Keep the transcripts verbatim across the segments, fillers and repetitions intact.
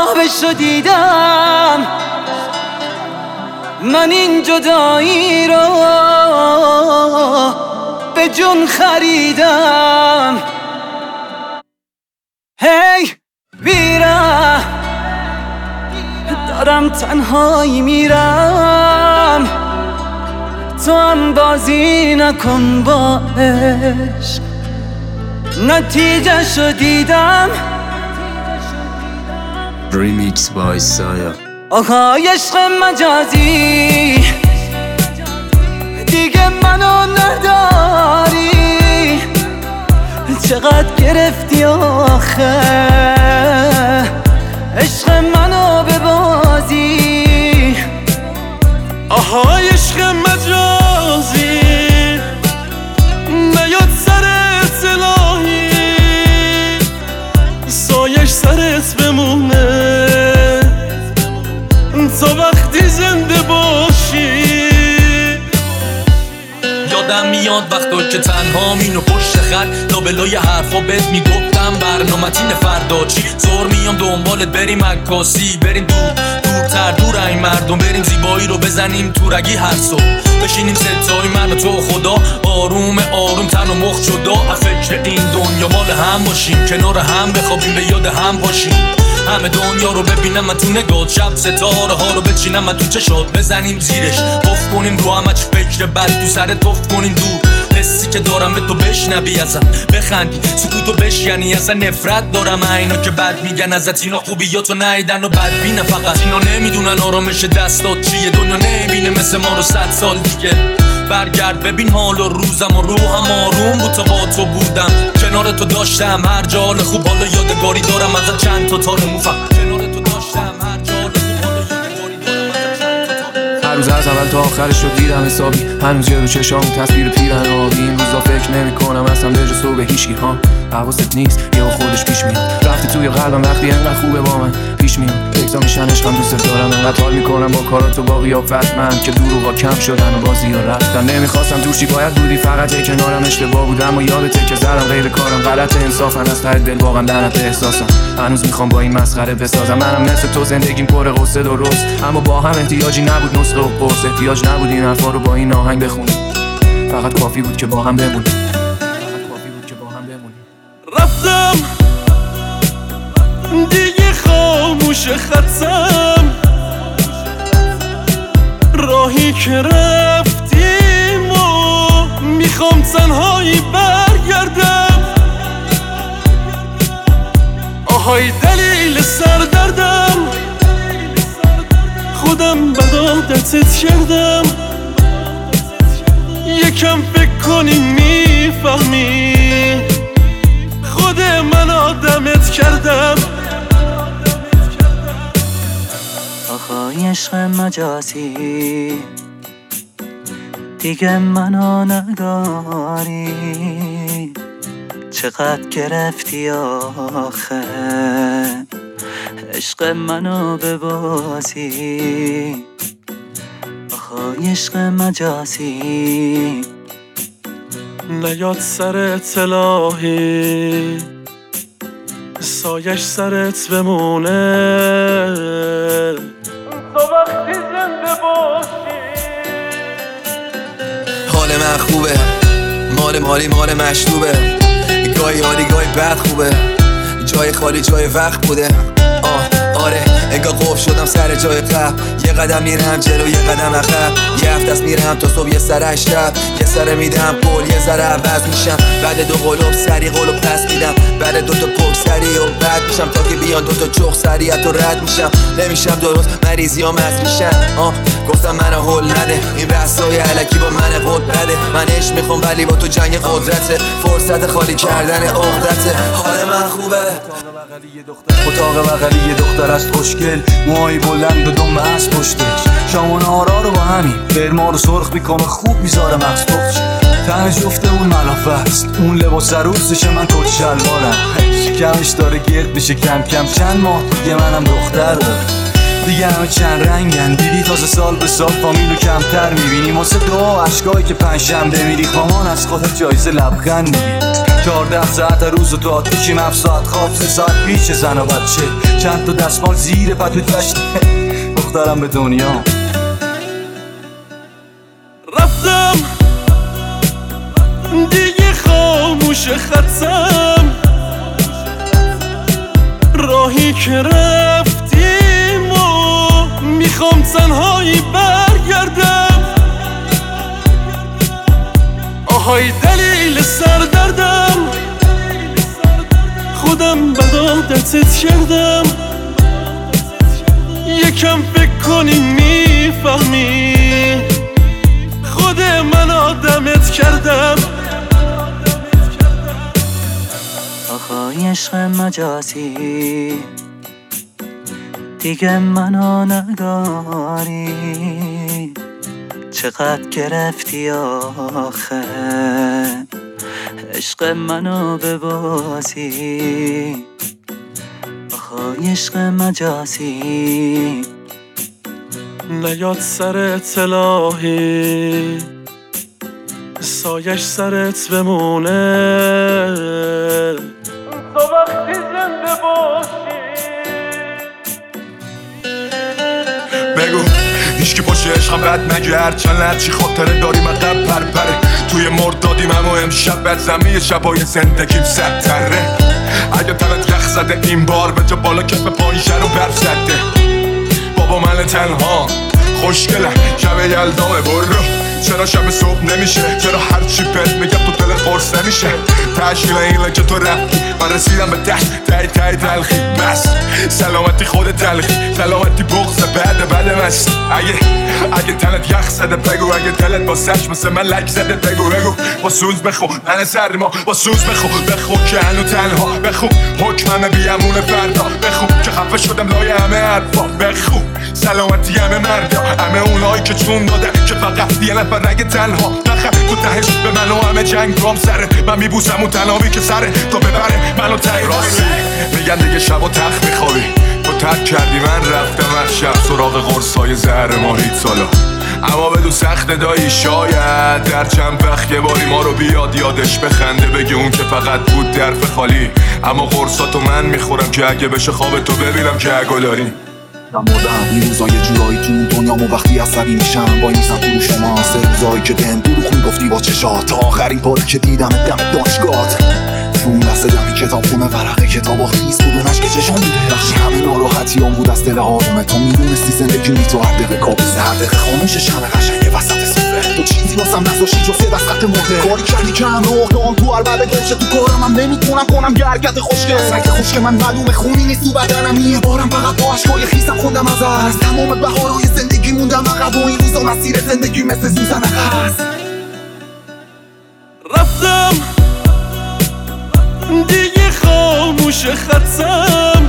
خوابشو دیدم، من این جدایی رو به جون خریدم. هی میرم، دارم تنهایی میرم، تو هم بازی نکن با عشق. نتیجه شو دیدم. ریمیکس بای سایا. آهای عشق مجازی دیگه منو نداری، چقدر گرفتی آخه عشق منو به بازی. آهای عشق مجازی نیاد سرت الهی، سایش سرت بمونه تا وقتی زنده باشی. یادم میاد وقتا که تنها مینو پشت خط لابلای حرفا بهت میگفتم برنامتین فردا چی. زور میام دنبالت بریم عکاسی، بریم دور دورتر دور این مردم، بریم زیبایی رو بزنیم تو رگی هر صبح، بشینیم ستای من و تو خدا آروم آروم تن و مخ جدا از فکر این دنیا مال هم باشیم، کنار هم بخوابیم به یاد هم باشیم. همه دنیا رو ببینم من تو نگات، شب ستاره ها رو بچینم من تو چشات، بزنیم زیرش قف کنیم رو همه چی فکر بد تو سرت قف کنیم دور حسی که دارم به تو بشنوی ازم بخندی سکوتو بشکنی. اصلا نفرت دارم اینا که بد میگن ازت، اینا خوبیاتو نیدن و بد بینه فقط، اینا نمیدونن آرامش دستات چیه، دنیا نمیبینه مثل ما رو صد سال دیگه. برگرد ببین حال و روزم و روحم آروم بود تا با تو بودم، کنار تو داشتم هر جا حال خوب، حالا یادگاری دارم ازت چند تا تار مو فقط کنار تو داشتم هر جا حال خوب، حالا یادگاری دارم ازت چند تا تار. هر روز از اول تا آخرش رو دیدم حسابی، هنوز جلو چشام تصویر پیرن آبی. این روزا فکر نمی کنم اصلا به جز تو به هیچکی ها، حواست نیست یا خودش پیش میاد. رفتی توی قلبم وقتی انقدر خوبه با من پیش میاد، فکرا میشن عشقم دوست دارم، انقدر حال میکنم با کارات و با قیافت من که دروغا کم شدن و بازی ها رفتن. نمیخواستم دوشی باید بودی فقط ای کنارم، اشتباه بودم و یادته که زدم غیر کارم، غلط انصافا از ته دل واقعا درنت احساسم. هنوز میخوام با این مسخره بسازم، منم مثل تو زندگیم پر قصه درست، اما با هم احتیاجی نبود نسخه و قرص، احتیاج نبود این حرفا رو با این آهنگ بخونیم، فقط کافی بود که با هم بمونیم، فقط کافی بود که با هم بمونیم. رفتم دیگه خاموش خطم، راهی که رفتیم و میخوام تنهایی برگردم. آهای دلیل سردردم، خودم بد عادتت کردم، یکم فکر کنی میفهمی خود من آدمت کردم. آخای عشق مجازی دیگه منو نداری، چقدر گرفتی آخه عشق منو به بازی. آخای عشق مجازی نیاد سرت الهی، سایش سرت بمونه تا وقتی زنده باشی. حال من خوبه، مال مالی مال مشروبه، گاهی حالی گاهی بد خوبه، جای خالی جای وقت بوده. آه آره انگار قفل شدم سر جای قبل، یه قدم میرم جلو یه قدم عقب، یه هفته است میرم تا صبح یه سر شب، یه سر میدم قول یه ذره عوض میشم، بعد دو قلوب سری قلوب پس میدم، بعد دو تا پک سری و بعد میشم تا که بیان دو تا چخ سریعت و رد میشم، نمیشم درست مریضی ها مز میشن. آه گفتم منو هول نده، این بحثای علکی با من قد بده، من عشق میخوام ولی با تو جنگ قدرته، فرصت خالی کردن عقدته. حال من خوبه. اتاق بغلی یه دختر است خوشگل، موهای بلند و دم از پشتش، شام و نهارا رو با همین فرما رو سرخ میکنه، خوب میذاره مغز پخش. تن جفته اون ملافه است، اون لباس عروسشه، من کت شلوارم، شکمش داره گرد میشه کم کم، چند ماه دیگه منم دختر دارم دیگه، همه چند رنگن، دیدی تازه سال به سال فامیلو کمتر میبینی، واسه دعا عشقایی که پنجشنبه میری خوامان از خودت جایزه لبخند میگی. چهارده ساعت روز و تو آتیشیم، هفت ساعت خواب، سه ساعت پیش زن و بچه، چند تا دستمال زیر پتوت گشته دخترم به دنیا. رفتم دیگه خاموش خطم، راهی که رفتیم و میخوام تنهایی برگردم. آهای دلیل سردردم، خودم بد عادتت کردم. یکم فکر کنی میفهمی خود من آدمت کردم. آخای عشق مجازی دیگه منو نداری، چقدر گرفتی آخه عشق منو ببازی. آخای عشق مجازی نیاد سرت الهی، سایش سرت بمونه. تو وقتی زنده باشی بگو هیچکی پشت عشقم رد نگه، هرچند هرچی خاطره داری من قبل پر پره. توی مرد دادیم اما امشب بد زمین شبای زندگیم صد تره. اگه تنت یخ زده این بار به جا بالا کف پایشه رو برف زده. بابا من تنها خوشگلم شب یلدامه برو. چرا شب صبح نمیشه؟ چرا هرچی بهت میگم تو دل قرص نمیشه؟ تشکیل اینه که تو رفتی من رسیدم به دشت تای تای تلخی. بس سلامتی خود تلخی، سلامتی بغض بعد بعد مست. اگه اگه تنت یخ زده بگو، اگه دلت با سش مثل من لک زده بگو بگو. با سوز بخو من سرما، با سوز بخو بخو که هنو تنها. بخو حکممه بیامون فردا، بخو که خفه شدم لای همه حرفا. بخو سلامتی همه مردا، همه اونایی که چون داده که فقط یه نفر رگ تنها. نخم تو تهش به من و همه جنگ گام سره. من میبوسم اون تنابی که سره تو ببره منو تایی. راستی میگن دیگه شب و تخت میخوابی، تو ترک کردی من رفتم هر شب سراغ قرصای زهر ماهیت سالا. اما بدو سخت دایی شاید در چند وقت یه باری ما رو بیاد یادش بخنده، بگه اون که فقط بود درف خالی. اما قرصاتو من میخورم که اگه بشه خواب تو ببینم که اگه داری. من مردم این روزای جورایی تو دنیامو وقتی عصبی میشم وای میزم تو شما. سه روزایی که دم دروغ میگفتی با چشات، تا آخرین باری که دیدم دم دانشگاهت. تو اون لحظه دمی کتاب خونه ورقه کتابا خیز بود و نشک چشم بوده. بخشی همه ناراحتی هم بود از دل آرومه. تو میدونستی زندگی می تو هر دقیقه کابوسه، هر دقیقه خاموش شمع قشنگ وسط سفره. تو چیزی واسم نذاشتی جز صد از خط مرده. کاری کردی که هم رو اقدام تو هر بده گمشه. تو کارم هم نمیتونم کنم گرگت خوشگه. سنگ خوشگه من معلومه خونی نیست تو بدنم. یه بارم فقط با عشقای خیسم خوندم از از تمام بهارهای زندگی موندم عقب. و این روزا مسیر زندگی مثل سوزن هست. رفتم دیگه خاموش خطم،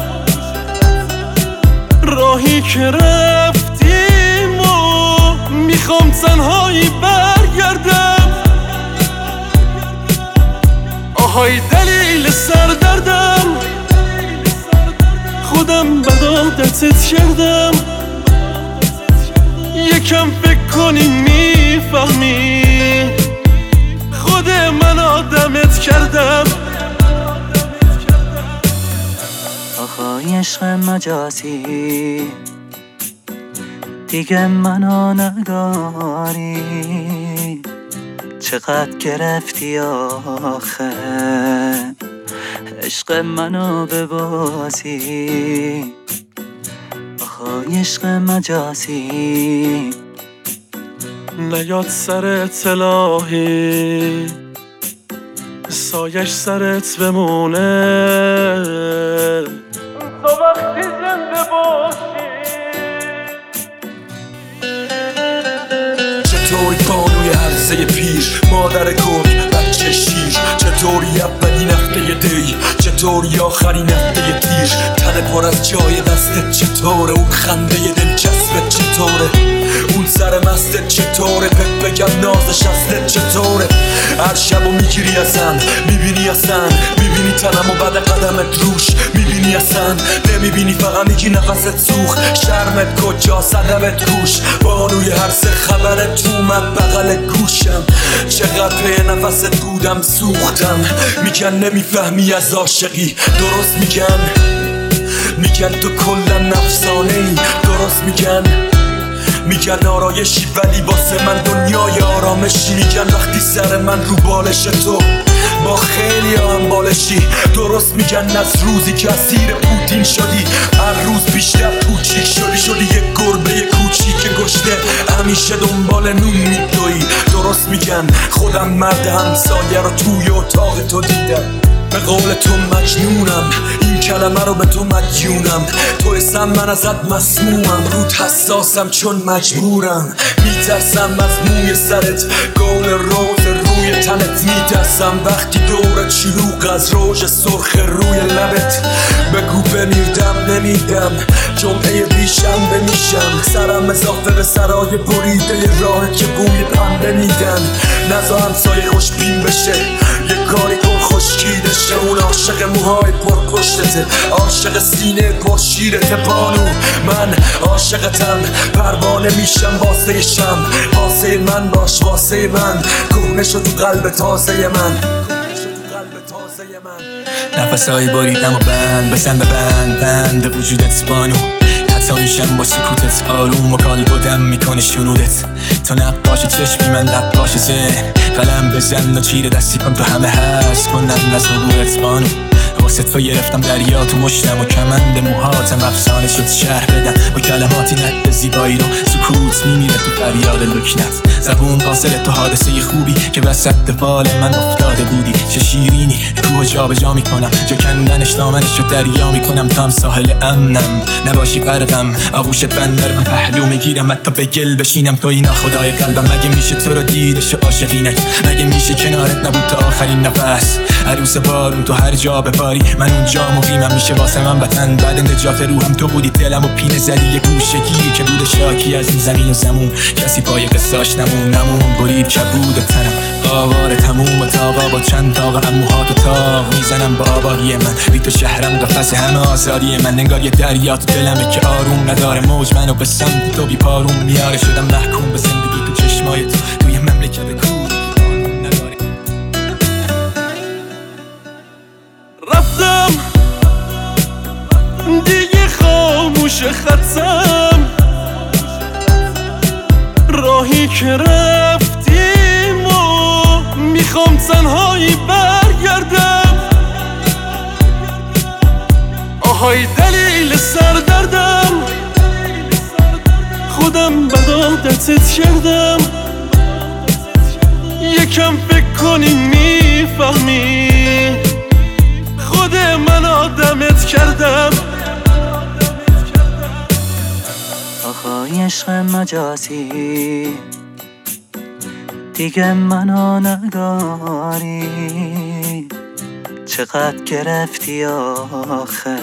راهی که رفتیم و میخوام تنهایی برگردم. آهای دلیل سردردم، خودم بد عادتت کردم. یکم فکر کنی میفهمی خود من آدمت کردم. آخای عشق مجازی دیگه منو نداری، چقدر گرفتی آخه عشق منو ببازی. آخای عشق مجازی نیاد سرت الهی، سایش سرت بمونه. تو وقتی زنده باشی چطوری بانوی هرزه پیر، مادر گرگ بچه شیر. چطوری اولین هفته دی، چطوری آخرین هفته تیر. تن پر از جای دستت چطوره، اون خنده دلچسبت چطوره، اون سر مستت چطوره، پپ بگم ناز شستت چطوره. هر شبو میگیری ازن، میبینی ازن، میبینی تنم و بعد قدمت روش، میبینی ازن، نمیبینی فقط میگی نفست سوخت. شرمت کجا صدبت روش، بانوی هر سه خبرت تو من بغل گوشم. چقدر پی نفست بودم سوختم، میگن نمیفهمی از عاشقی، درست میگن میگن تو کلا نفسانه ای، درست میگن میگن آرایشی ولی واسه من دنیای آرامشی. میگن وقتی سر من رو بالش تو با خیلی هم بالشی، درست میگن از روزی که اسیر پوتین شدی هر روز بیشتر پوچیک شدی، شدی یک گربه کوچیک گشته همیشه دنبال نون میدوی. درست میگن خودم مرد همسایه رو توی اتاق تو دیدم، به قول تو مجنونم، این کلمه رو به تو مدیونم. تو اسم من ازت مسمومم، رود حساسم چون مجبورم. میترسم از موی سرت، گل روز روی تنت. میترسم وقتی دورت شلوغ از روژ سرخ روی لبت. بگو بمیردم نمیدم، جمعه ریشم بمیشم. سرم اضافه به سرای بریده راه که بوی پنبه میدن. نزا همسایه خوشبین بشه، یه کاری کن خشکیده شه. اون عاشق موهای پر پشتته، عاشق سینه پر شیرته بانو. من عاشقتم، پروانه میشم واسه شم. واسه من باش واسه من، کهنه شد تو قلب تازه من. نفسایی باریدم و بند بسن به بند بند وجودت بانو. حتی میشم با سکوتت آروم و کال بودم میکنه شنودت. تو نقاش چشمی من نقاش ذهن، قلم بزن و چیره دستی کن تو همه هست کنن از نبورت بانو. واسه تو گرفتم دریا تو مشتم و کمند موهاتم افسانه شد شهر بدم با کلماتی نت زیبایی رو. سکوت میمیره تو فریاد لکنت، زبون قاصر تو حادثه خوبی که وسط فال من افتاده بودی. چه شیرینی کوه جا به جا میکنم، جا کندنش دامنش رو دریا میکنم. تا هم ساحل امنم نباشی غرقم، آغوشت بندر من پهلو میگیرم حتی به گل بشینم. تو اینا خدای قلبم، مگه میشه تو رو دیدش عاشقینک؟ مگه میشه کنارت نبود تا آخرین نفس؟ عروس بارون تو هر جا بباری، من اونجا مقیمم میشه واسه من وطن. بعد نجات روحم تو بودی، دلم و پینه زدی یه گوشگی که بود شاکی از این زمین و زمون. کسی پای قصاش نمون نمون برید کبود تنم آوار تموم و تاقا با چند تاقا هم موهات و تاق میزنم با آباقی من. بی تو شهرم قفس همه آزادی من، انگار یه دریا تو دلمه که آروم نداره موج منو به سمت تو بی پاروم میاره. شدم محکوم به زندگی تو چشمای تو توی مملکت کور نداره. رفتم دیگه خاموش خطم، راهی که رفتیم و میخوام تنهایی برگردم. آهای دلیل سردردم، خودم بد عادتت کردم. یکم فکر کنی میفهمی، خود من آدمت کردم. آخای عشق مجازی دیگه منو نداری. چقدر گرفتی آخه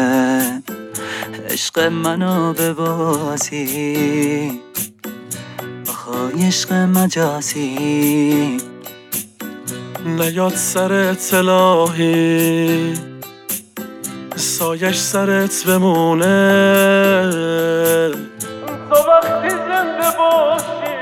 عشق منو ببازی. آخای عشق مجازی نیاد سرت الهی، سایش سرت بمونه. تو وقتی زنده باشی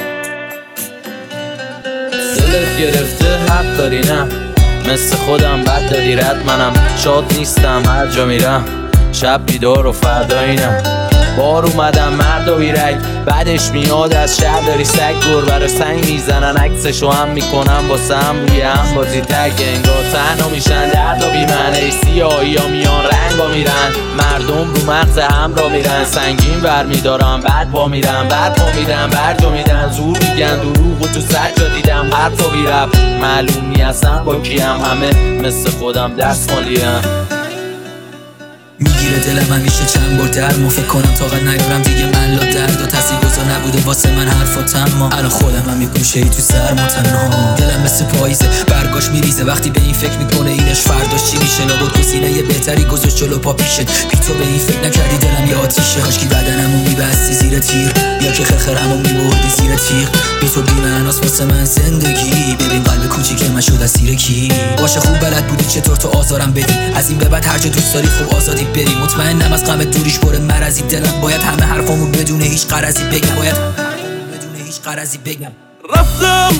دلت گرفته حق داری نه، مثل خودم بد داری رد. منم شاد نیستم هر جا میرم، شب بیدار و فردایینم. بار اومدم مرد و بیرک، بعدش میاد از شهر داری سگ گربه رو سنگ میزنن. عکسشو هم میکنم واسه هم روی هم بازی تک، انگار تنها میشن درد و بیمنه. سیاهی ها میان رنگ ها میرن، مردم رو مغز هم را میرن. سنگین ور میدارم بعد با میرم، بعد با میدم برجا میدن. زور میگن دروغ و تو سجا دیدم حتی بی رب. معلوم نیستم با کیم، همه مثل خودم دست مالیم. میگیره دلم همیشه چند بار در ما فکر کنم طاقت نیارم دیگه من لا درد و تاثیرگذار نبوده واسه من حرفاتم. ما الان خودم هم یه گوشه ای تو سرما تنها. دلم مثل پاییزه برگاش میریزه وقتی به این فکر میکنه اینش فرداش چی میشه. لابد گزینه یه بهتری گذاشت جلو پا پیشت. بی تو به این فکر نکردی دلم یه آتیشه. کاشکی بدنمو میبستی زیر تیر، یا که خرخرمو میبردی زیر تیغ. بی تو بی معناست واسه من زندگی. ببین قلب کوچیک من شد اسیر کی. باشه خوب بلد بودی چطور تو آزارم بدی، از این به بعد هر جا دوست داری خوب آزادی بری. مطمئنم از غم دوریش پر مرضی دلم، باید همه حرفامو بدون هیچ غرضی بگم. باید بدون هیچ غرضی بگم. رفتم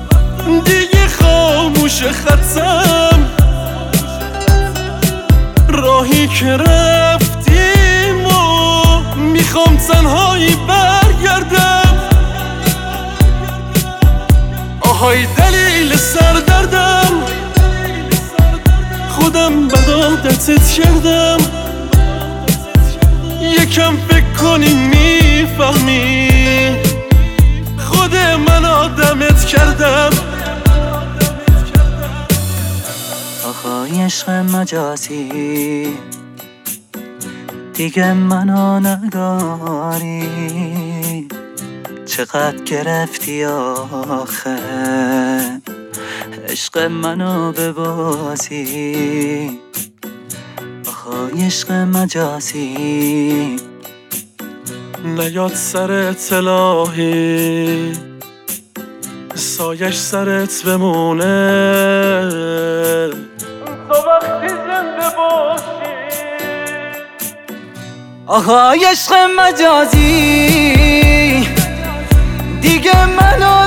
دیگه خاموش خطم، راهی که رفتیم و میخوام تنهایی برگردم. آهای دلیل سردردم، خودم بد عادتت کردم. یکم فکر کنی میفهمی خود من آدمت کردم. آخای عشق مجازی دیگه منو نداری. چقدر گرفتی آخه عشق منو به بازی. آخای عشق مجازی نیاد سرت الهی، سایش سرت بمونه. تو وقتی زنده باشی. آهای عشق مجازی دیگه منو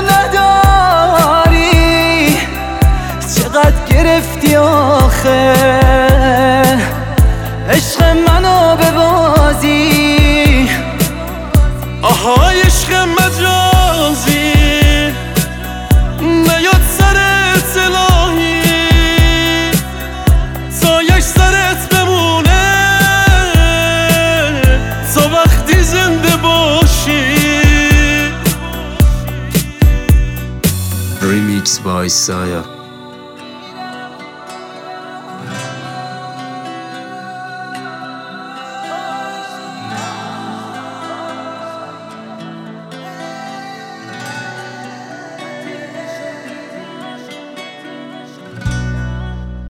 نداری. چقدر گرفتی آخه عشق منو به بازی. آهای عشق مجازی نیاد سرت الهی، سایش سرت بمونه. تا وقتی زنده باشی. Remix by Saya.